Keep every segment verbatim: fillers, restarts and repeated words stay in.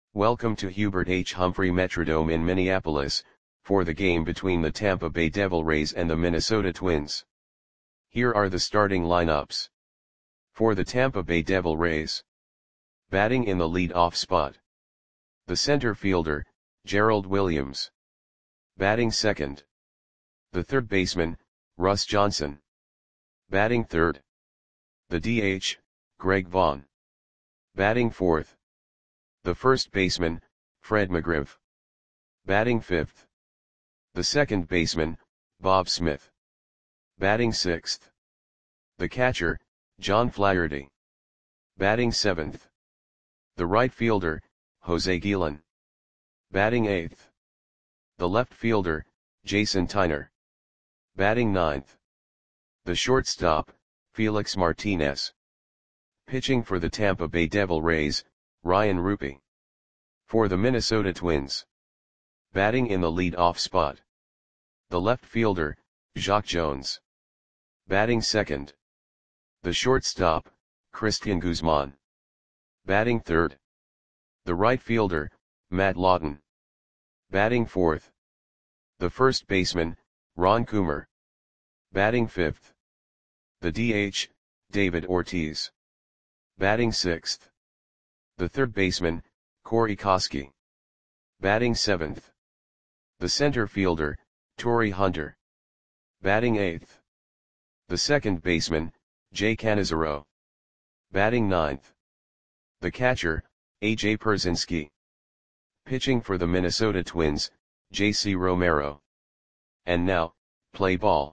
Welcome to Hubert H. Humphrey Metrodome in Minneapolis, for the game between the Tampa Bay Devil Rays and the Minnesota Twins. Here are the starting lineups. For the Tampa Bay Devil Rays. Batting in the lead-off spot. The center fielder, Gerald Williams. Batting second. The third baseman, Russ Johnson. Batting third. The D H, Greg Vaughn. Batting fourth. The first baseman, Fred McGriff. Batting fifth. The second baseman, Bob Smith. Batting sixth. The catcher, John Flaherty. Batting seventh. The right fielder, Jose Guillen. Batting eighth. The left fielder, Jason Tyner. Batting ninth. The shortstop, Felix Martinez. Pitching for the Tampa Bay Devil Rays, Ryan Ruppy. For the Minnesota Twins. Batting in the lead-off spot. The left fielder, Jacque Jones. Batting second. The shortstop, Cristian Guzman. Batting third. The right fielder, Matt Lawton. Batting fourth. The first baseman, Ron Coomer. Batting fifth. The D H, David Ortiz. Batting sixth. The third baseman, Corey Koskie. Batting seventh. The center fielder, Torii Hunter. Batting eighth. The second baseman, Jay Cannizzaro. Batting ninth. The catcher, A J Pierzynski. Pitching for the Minnesota Twins, J C Romero. And now, play ball.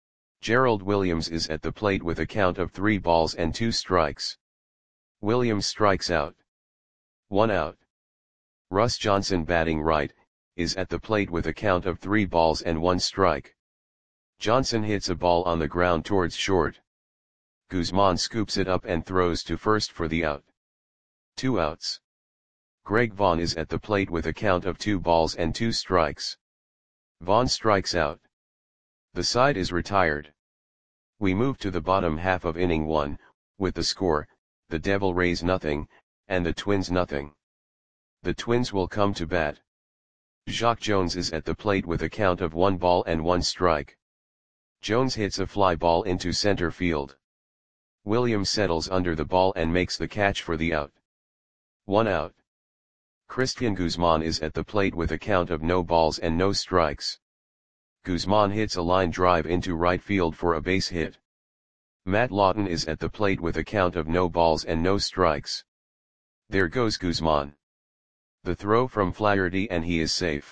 Gerald Williams is at the plate with a count of three balls and two strikes. Williams strikes out. One out. Russ Johnson, batting right, is at the plate with a count of three balls and one strike. Johnson hits a ball on the ground towards short. Guzman scoops it up and throws to first for the out. Two outs. Greg Vaughn is at the plate with a count of two balls and two strikes. Vaughn strikes out. The side is retired. We move to the bottom half of inning one, with the score, the Devil Rays nothing, and the Twins nothing. The Twins will come to bat. Jacque Jones is at the plate with a count of one ball and one strike. Jones hits a fly ball into center field. Williams settles under the ball and makes the catch for the out. One out. Cristian Guzman is at the plate with a count of no balls and no strikes. Guzman hits a line drive into right field for a base hit. Matt Lawton is at the plate with a count of no balls and no strikes. There goes Guzman. The throw from Flaherty and he is safe.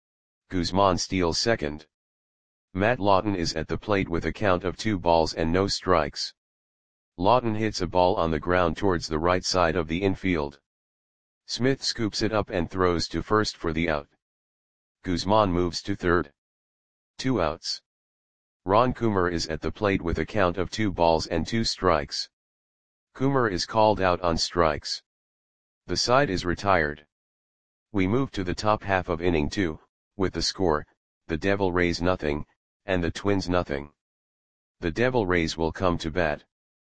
Guzman steals second. Matt Lawton is at the plate with a count of two balls and no strikes. Lawton hits a ball on the ground towards the right side of the infield. Smith scoops it up and throws to first for the out. Guzman moves to third. Two outs. Ron Coomer is at the plate with a count of two balls and two strikes. Coomer is called out on strikes. The side is retired. We move to the top half of inning two, with the score, the Devil Rays nothing, and the Twins nothing. The Devil Rays will come to bat.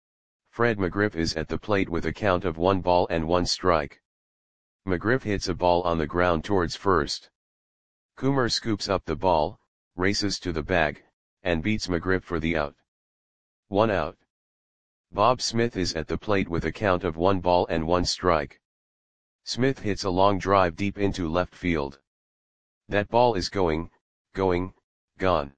Fred McGriff is at the plate with a count of one ball and one strike. McGriff hits a ball on the ground towards first. Coomer scoops up the ball, races to the bag, and beats McGriff for the out. One out. Bob Smith is at the plate with a count of one ball and one strike. Smith hits a long drive deep into left field. That ball is going, going, gone.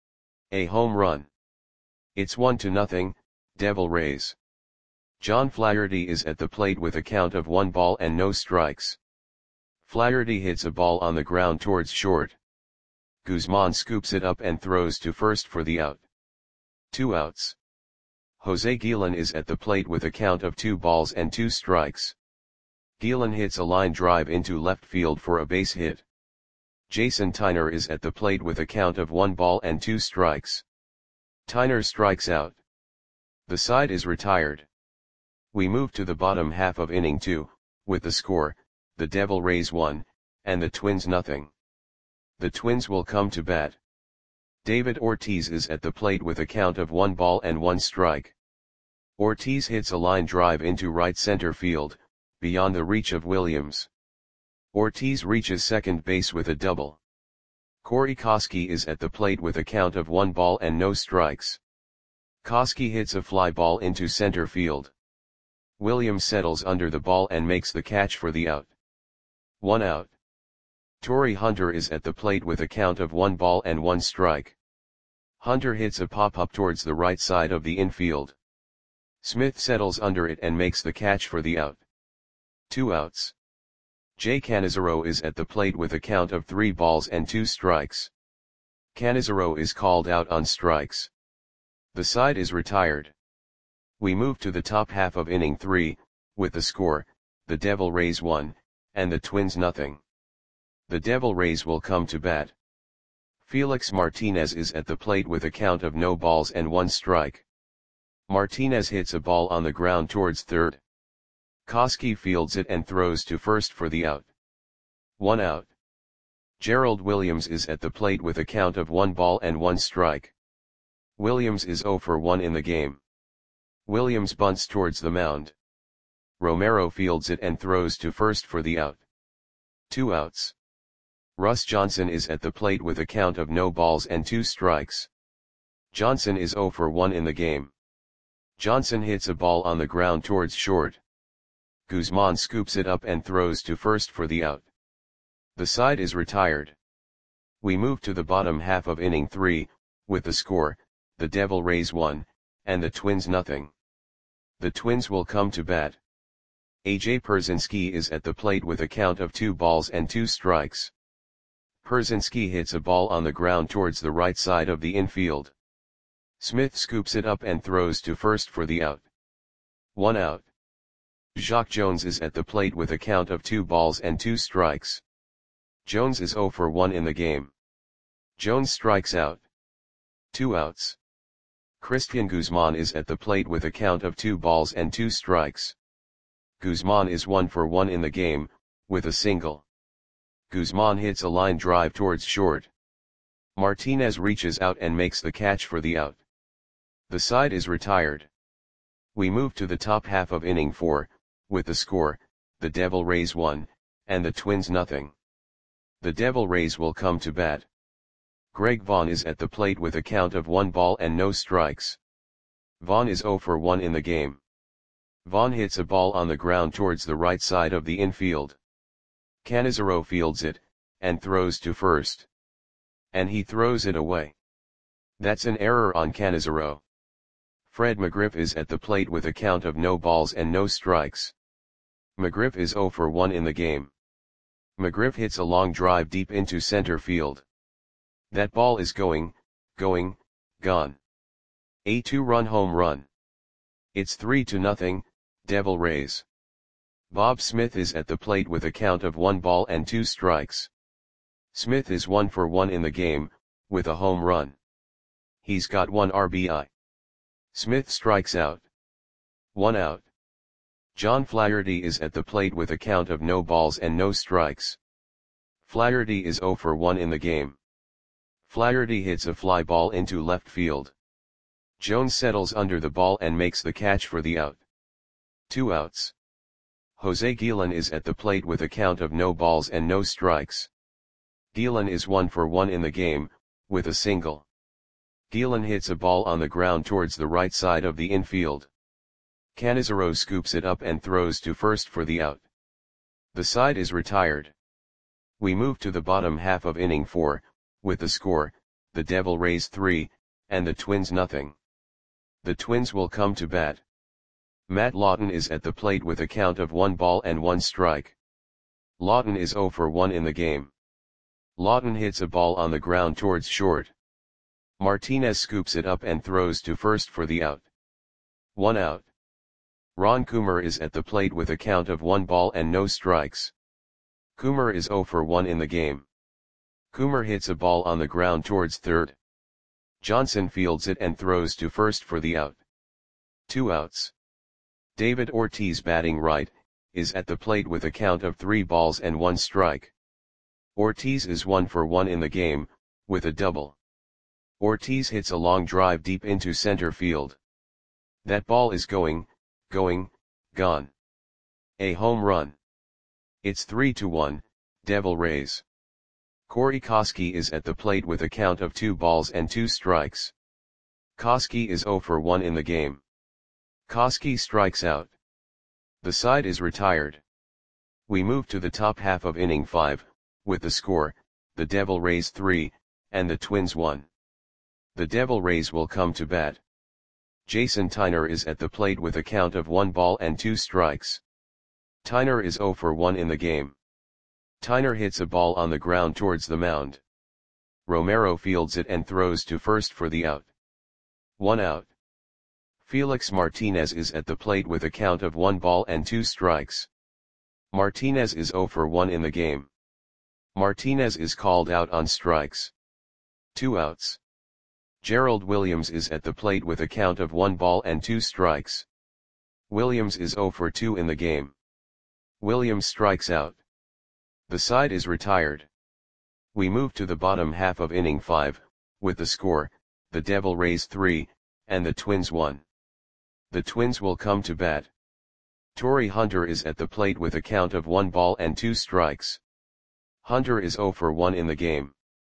A home run. It's one to nothing, Devil Rays. John Flaherty is at the plate with a count of one ball and no strikes. Flaherty hits a ball on the ground towards short. Guzman scoops it up and throws to first for the out. Two outs. Jose Guillen is at the plate with a count of two balls and two strikes. Guillen hits a line drive into left field for a base hit. Jason Tyner is at the plate with a count of one ball and two strikes. Tyner strikes out. The side is retired. We move to the bottom half of inning two, with the score, the Devil Rays one, and the Twins nothing. The Twins will come to bat. David Ortiz is at the plate with a count of one ball and one strike. Ortiz hits a line drive into right center field, beyond the reach of Williams. Ortiz reaches second base with a double. Corey Koskie is at the plate with a count of one ball and no strikes. Koskie hits a fly ball into center field. Williams settles under the ball and makes the catch for the out. One out. Torii Hunter is at the plate with a count of one ball and one strike. Hunter hits a pop-up towards the right side of the infield. Smith settles under it and makes the catch for the out. Two outs. Jay Canizaro is at the plate with a count of three balls and two strikes. Canizaro is called out on strikes. The side is retired. We move to the top half of inning three, with the score, the Devil Rays one, and the Twins nothing. The Devil Rays will come to bat. Felix Martinez is at the plate with a count of no balls and one strike. Martinez hits a ball on the ground towards third. Koskie fields it and throws to first for the out. One out. Gerald Williams is at the plate with a count of one ball and one strike. Williams is zero for one in the game. Williams bunts towards the mound. Romero fields it and throws to first for the out. Two outs. Russ Johnson is at the plate with a count of no balls and two strikes. Johnson is zero for one in the game. Johnson hits a ball on the ground towards short. Guzman scoops it up and throws to first for the out. The side is retired. We move to the bottom half of inning three, with the score, the Devil Rays one, and the Twins nothing. The Twins will come to bat. A J Pierzynski is at the plate with a count of two balls and two strikes. Pierzynski hits a ball on the ground towards the right side of the infield. Smith scoops it up and throws to first for the out. One out. Jacque Jones is at the plate with a count of two balls and two strikes. Jones is zero for one in the game. Jones strikes out. Two outs. Christian Guzman is at the plate with a count of two balls and two strikes. Guzman is one for one in the game, with a single. Guzman hits a line drive towards short. Martinez reaches out and makes the catch for the out. The side is retired. We move to the top half of inning four, with the score, the Devil Rays one, and the Twins nothing. The Devil Rays will come to bat. Greg Vaughn is at the plate with a count of one ball and no strikes. Vaughn is zero for one in the game. Vaughn hits a ball on the ground towards the right side of the infield. Canizaro fields it, and throws to first. And he throws it away. That's an error on Canizaro. Fred McGriff is at the plate with a count of no balls and no strikes. McGriff is zero for one in the game. McGriff hits a long drive deep into center field. That ball is going, going, gone. A two-run home run. It's three to nothing, Devil Rays. Bob Smith is at the plate with a count of one ball and two strikes. Smith is one for one in the game, with a home run. He's got one R B I. Smith strikes out. One out. John Flaherty is at the plate with a count of no balls and no strikes. Flaherty is zero for one in the game. Flaherty hits a fly ball into left field. Jones settles under the ball and makes the catch for the out. Two outs. Jose Guillen is at the plate with a count of no balls and no strikes. Guillen is one for one in the game, with a single. Guillen hits a ball on the ground towards the right side of the infield. Canizaro scoops it up and throws to first for the out. The side is retired. We move to the bottom half of inning four, with the score, the Devil Rays three, and the Twins nothing. The Twins will come to bat. Matt Lawton is at the plate with a count of one ball and one strike. Lawton is zero for one in the game. Lawton hits a ball on the ground towards short. Martinez scoops it up and throws to first for the out. One out. Ron Coomer is at the plate with a count of one ball and no strikes. Coomer is zero for one in the game. Coomer hits a ball on the ground towards third. Johnson fields it and throws to first for the out. Two outs. David Ortiz, batting right, is at the plate with a count of three balls and one strike. Ortiz is one for one in the game, with a double. Ortiz hits a long drive deep into center field. That ball is going, going, gone. A home run. It's three to one, Devil Rays. Corey Koskie is at the plate with a count of two balls and two strikes. Koskie is zero for one in the game. Koskie strikes out. The side is retired. We move to the top half of inning five, with the score, the Devil Rays three, and the Twins one. The Devil Rays will come to bat. Jason Tyner is at the plate with a count of one ball and two strikes. Tyner is zero for one in the game. Tyner hits a ball on the ground towards the mound. Romero fields it and throws to first for the out. One out. Felix Martinez is at the plate with a count of one ball and two strikes. Martinez is zero for one in the game. Martinez is called out on strikes. Two outs. Gerald Williams is at the plate with a count of one ball and two strikes. Williams is zero for two in the game. Williams strikes out. The side is retired. We move to the bottom half of inning five, with the score, the Devil Rays three, and the Twins one. The Twins will come to bat. Torrey Hunter is at the plate with a count of one ball and two strikes. Hunter is zero for one in the game.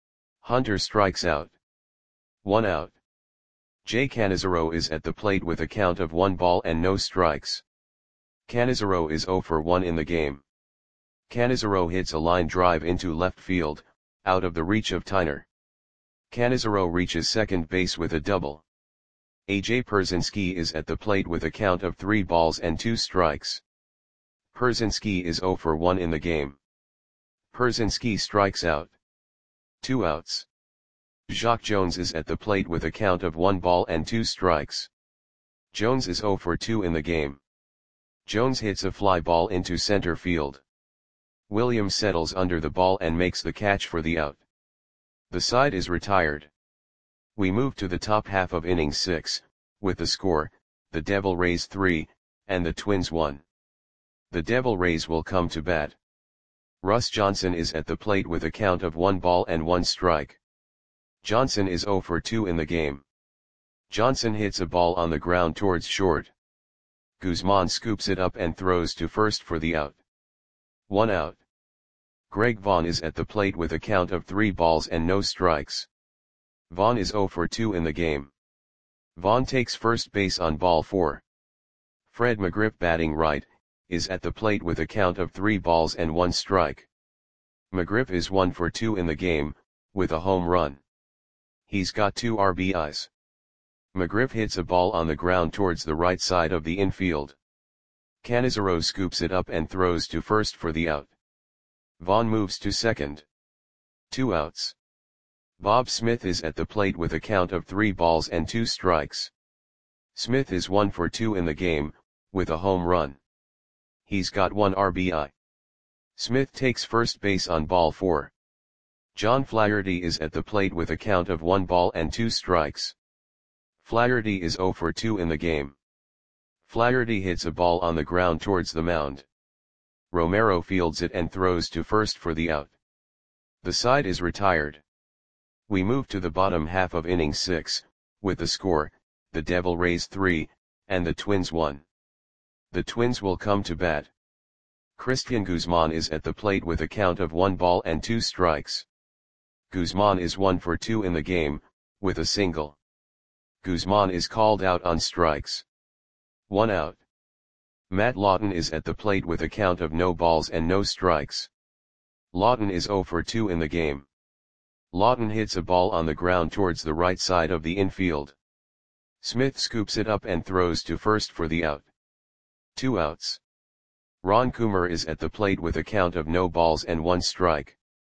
Hunter strikes out. One out. Jay Canizaro is at the plate with a count of one ball and no strikes. Canizaro is zero for one in the game. Canizaro hits a line drive into left field, out of the reach of Tyner. Canizaro reaches second base with a double. A J Pierzynski is at the plate with a count of three balls and two strikes. Pierzynski is zero for one in the game. Pierzynski strikes out. Two outs. Jacque Jones is at the plate with a count of one ball and two strikes. Jones is zero for two in the game. Jones hits a fly ball into center field. Williams settles under the ball and makes the catch for the out. The side is retired. We move to the top half of inning six, with the score, the Devil Rays three, and the Twins one. The Devil Rays will come to bat. Russ Johnson is at the plate with a count of one ball and one strike. Johnson is zero for two in the game. Johnson hits a ball on the ground towards short. Guzman scoops it up and throws to first for the out. One out. Greg Vaughn is at the plate with a count of three balls and no strikes. Vaughn is zero for two in the game. Vaughn takes first base on ball four. Fred McGriff, batting right, is at the plate with a count of three balls and one strike. McGriff is one for two in the game, with a home run. He's got two R B Is. McGriff hits a ball on the ground towards the right side of the infield. Canizaro scoops it up and throws to first for the out. Vaughn moves to second. Two outs. Bob Smith is at the plate with a count of three balls and two strikes. Smith is one for two in the game, with a home run. He's got one R B I. Smith takes first base on ball four. John Flaherty is at the plate with a count of one ball and two strikes. Flaherty is zero for two in the game. Flaherty hits a ball on the ground towards the mound. Romero fields it and throws to first for the out. The side is retired. We move to the bottom half of inning six, with the score, the Devil Rays three, and the Twins one. The Twins will come to bat. Christian Guzman is at the plate with a count of one ball and two strikes. Guzman is one for two in the game, with a single. Guzman is called out on strikes. One out. Matt Lawton is at the plate with a count of no balls and no strikes. Lawton is zero for two in the game. Lawton hits a ball on the ground towards the right side of the infield. Smith scoops it up and throws to first for the out. Two outs. Ron Coomer is at the plate with a count of no balls and one strike.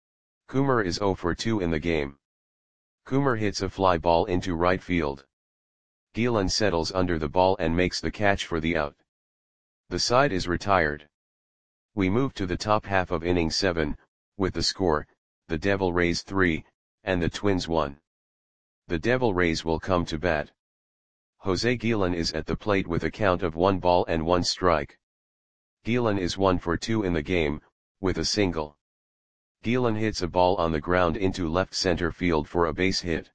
Coomer is zero for two in the game. Coomer hits a fly ball into right field. Gielan settles under the ball and makes the catch for the out. The side is retired. We move to the top half of inning seven, with the score, the Devil Rays three, and the Twins one. The Devil Rays will come to bat. Jose Gielan is at the plate with a count of one ball and one strike. Gielan is one for two in the game, with a single. Gielan hits a ball on the ground into left center field for a base hit.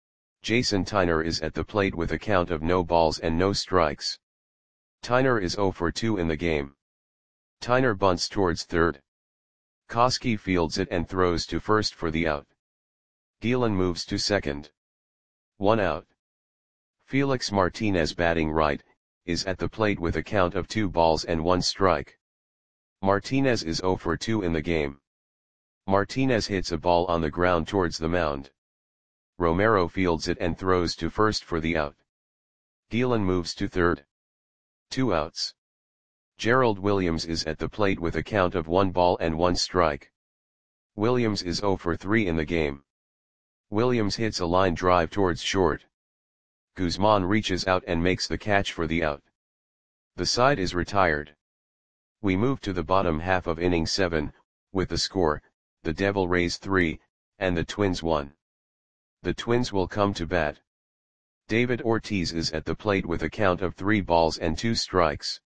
Jason Tyner is at the plate with a count of no balls and no strikes. Tyner is zero for two in the game. Tyner bunts towards third. Koski fields it and throws to first for the out. Gielan moves to second. One out. Felix Martinez, batting right, is at the plate with a count of two balls and one strike. Martinez is zero for two in the game. Martinez hits a ball on the ground towards the mound. Romero fields it and throws to first for the out. Gielan moves to third. Two outs. Gerald Williams is at the plate with a count of one ball and one strike. Williams is zero for three in the game. Williams hits a line drive towards short. Guzman reaches out and makes the catch for the out. The side is retired. We move to the bottom half of inning seven, with the score, the Devil Rays three, and the Twins one. The Twins will come to bat. David Ortiz is at the plate with a count of three balls and two strikes.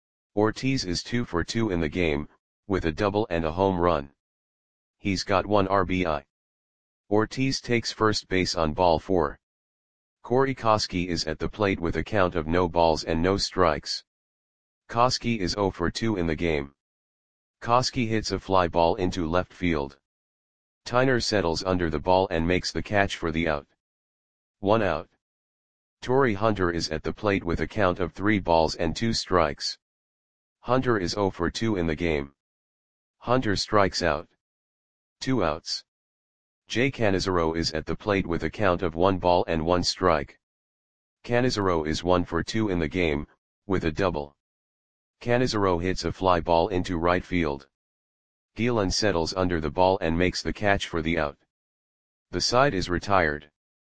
Ortiz is two for two in the game, with a double and a home run. He's got one R B I. Ortiz takes first base on ball four. Corey Koski is at the plate with a count of no balls and no strikes. Koski is zero for two in the game. Koski hits a fly ball into left field. Tyner settles under the ball and makes the catch for the out. One out. Torrey Hunter is at the plate with a count of three balls and two strikes. Hunter is zero for two in the game. Hunter strikes out. Two outs. Jay Canizaro is at the plate with a count of one ball and one strike. Canizaro is one for two in the game, with a double. Canizaro hits a fly ball into right field. Gielan settles under the ball and makes the catch for the out. The side is retired.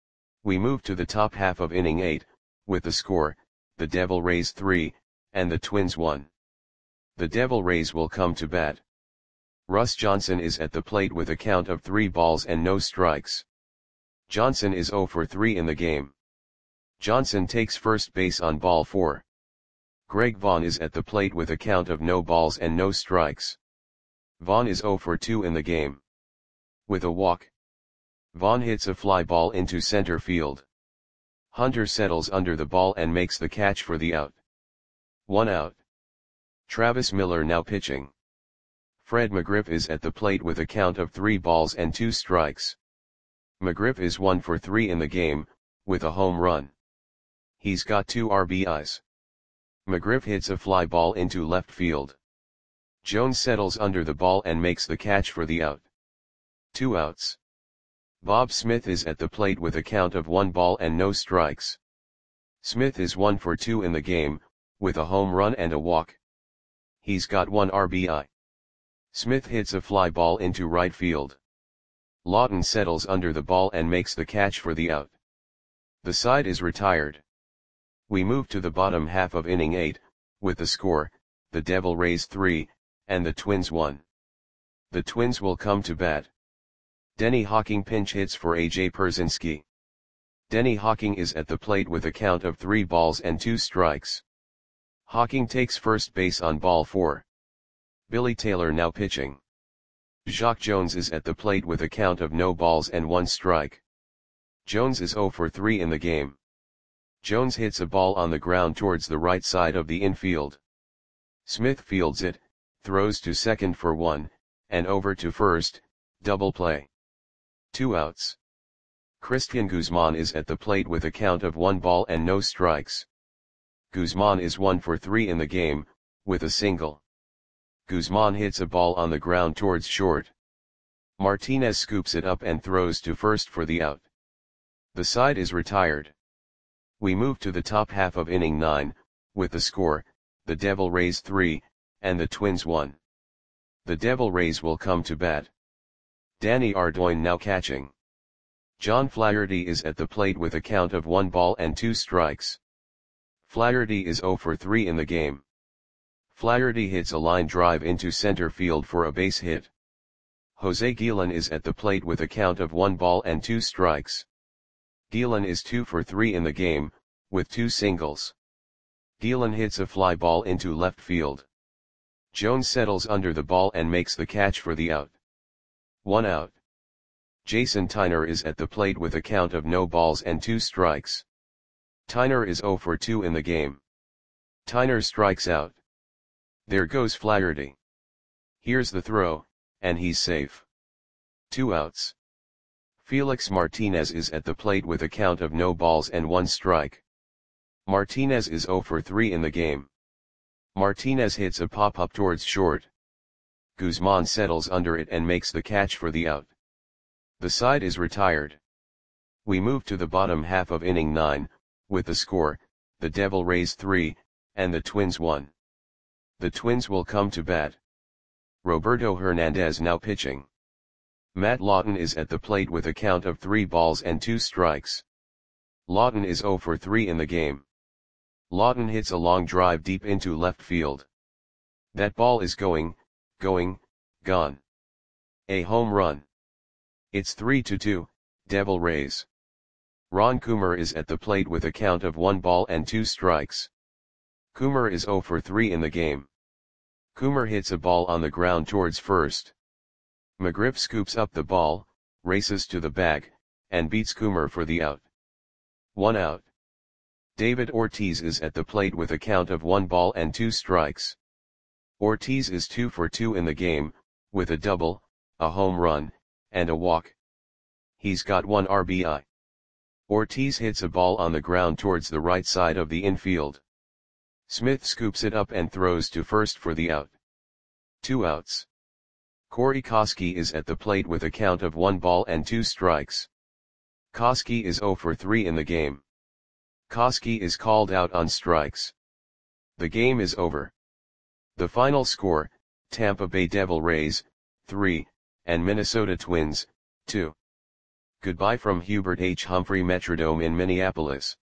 We move to the top half of inning eight, with the score, the Devil Rays three, and the Twins one. The Devil Rays will come to bat. Russ Johnson is at the plate with a count of three balls and no strikes. Johnson is zero for three in the game. Johnson takes first base on ball four. Greg Vaughn is at the plate with a count of no balls and no strikes. Vaughn is zero for two in the game. With a walk. Vaughn hits a fly ball into center field. Hunter settles under the ball and makes the catch for the out. One out. Travis Miller now pitching. Fred McGriff is at the plate with a count of three balls and two strikes. McGriff is one for three in the game, with a home run. He's got two R B Is. McGriff hits a fly ball into left field. Jones settles under the ball and makes the catch for the out. Two outs. Bob Smith is at the plate with a count of one ball and no strikes. Smith is one for two in the game, with a home run and a walk. He's got one R B I. Smith hits a fly ball into right field. Lawton settles under the ball and makes the catch for the out. The side is retired. We move to the bottom half of inning eight, with the score, the Devil Rays three, and the Twins one. The Twins will come to bat. Denny Hawking pinch hits for A J Pierzynski. Denny Hawking is at the plate with a count of three balls and two strikes. Hawking takes first base on ball four. Billy Taylor now pitching. Jacque Jones is at the plate with a count of no balls and one strike. Jones is zero for three in the game. Jones hits a ball on the ground towards the right side of the infield. Smith fields it, throws to second for one, and over to first, double play. Two outs. Christian Guzman is at the plate with a count of one ball and no strikes. Guzman is one for three in the game, with a single. Guzman hits a ball on the ground towards short. Martinez scoops it up and throws to first for the out. The side is retired. We move to the top half of inning nine, with the score, the Devil Rays three, and the Twins one. The Devil Rays will come to bat. Danny Ardoin now catching. John Flaherty is at the plate with a count of one ball and two strikes. Flaherty is zero for three in the game. Flaherty hits a line drive into center field for a base hit. Jose Gielan is at the plate with a count of one ball and two strikes. Gielan is two for three in the game, with two singles. Gielan hits a fly ball into left field. Jones settles under the ball and makes the catch for the out. One out. Jason Tyner is at the plate with a count of no balls and two strikes. Tyner is zero for two in the game. Tyner strikes out. There goes Flaherty. Here's the throw, and he's safe. Two outs. Felix Martinez is at the plate with a count of no balls and one strike. Martinez is zero for three in the game. Martinez hits a pop-up towards short. Guzman settles under it and makes the catch for the out. The side is retired. We move to the bottom half of inning nine, with the score, the Devil Rays three, and the Twins one. The Twins will come to bat. Roberto Hernandez now pitching. Matt Lawton is at the plate with a count of three balls and two strikes. Lawton is zero for three in the game. Lawton hits a long drive deep into left field. That ball is going, going, gone. A home run. It's three to two, Devil Rays. Ron Coomer is at the plate with a count of one ball and two strikes. Coomer is zero for three in the game. Coomer hits a ball on the ground towards first. McGriff scoops up the ball, races to the bag, and beats Coomer for the out. One out. David Ortiz is at the plate with a count of one ball and two strikes. Ortiz is two for two in the game, with a double, a home run, and a walk. He's got one R B I. Ortiz hits a ball on the ground towards the right side of the infield. Smith scoops it up and throws to first for the out. Two outs. Corey Koskie is at the plate with a count of one ball and two strikes. Koskie is zero for three in the game. Koskie is called out on strikes. The game is over. The final score, Tampa Bay Devil Rays, three, and Minnesota Twins, two. Goodbye from Hubert H. Humphrey Metrodome in Minneapolis.